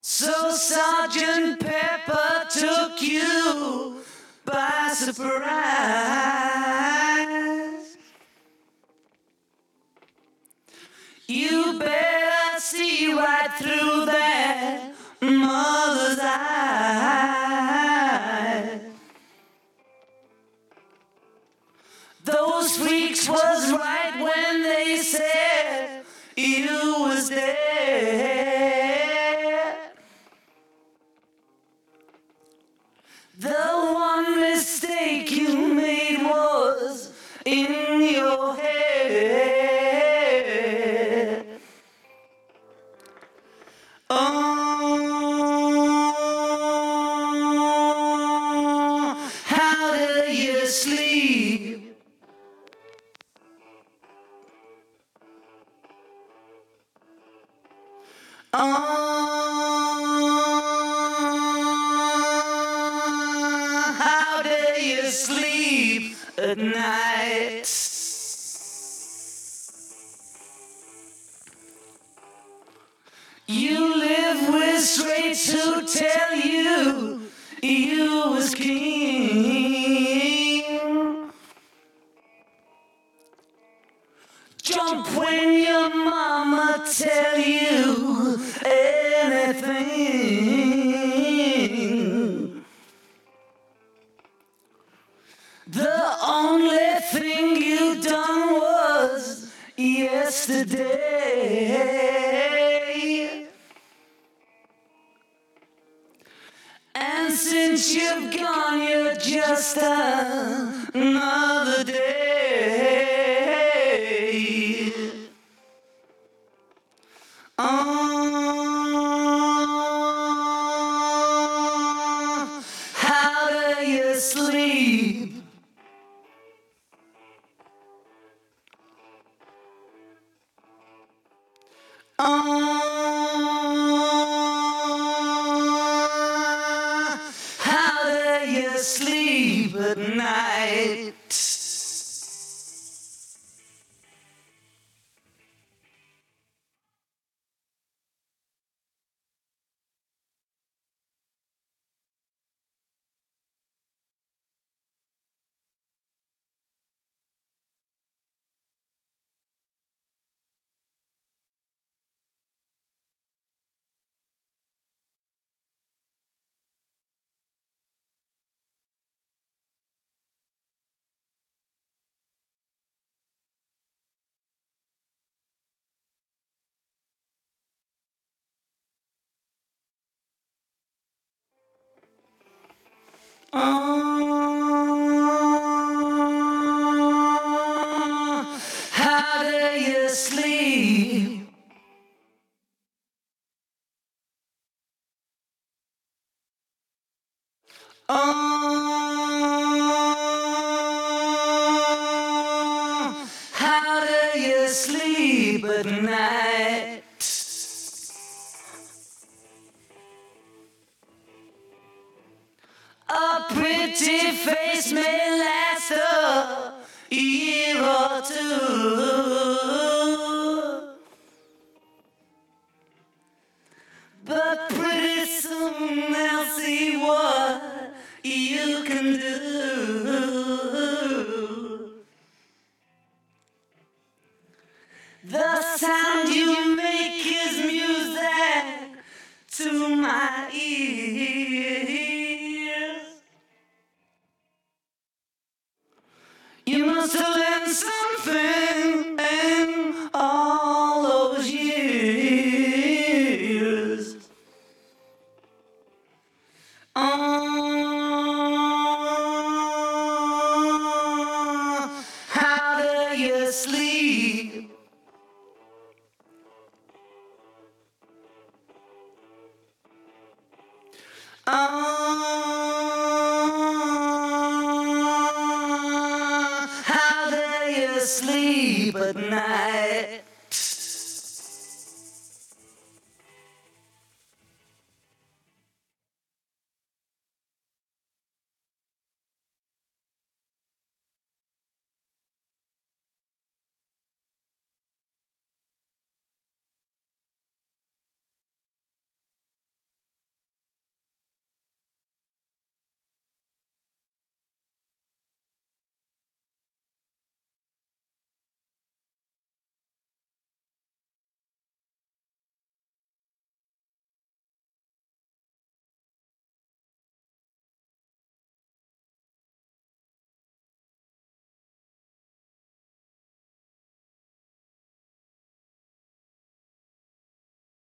So Sergeant Pepper took you by surprise. You better see right through that mother's eyes. Those freaks was right when they said you was dead. The one mistake you made was in your head. Oh, how do you sleep? Oh, how do you sleep at night? You live with straights who tell you you was king. Jump when your mama tell you anything. The only thing you done was yesterday. And since you've gone, you're just another day. Oh, how do you sleep? Oh, how do you sleep at night? Oh, how do you sleep? Oh, how do you sleep at night? A pretty face may last a year or two, but pretty soon they'll see what you can do. The sound you make is music to my ears. You must have learned something in all those years. Oh, how do you sleep? Oh, how do you sleep at night?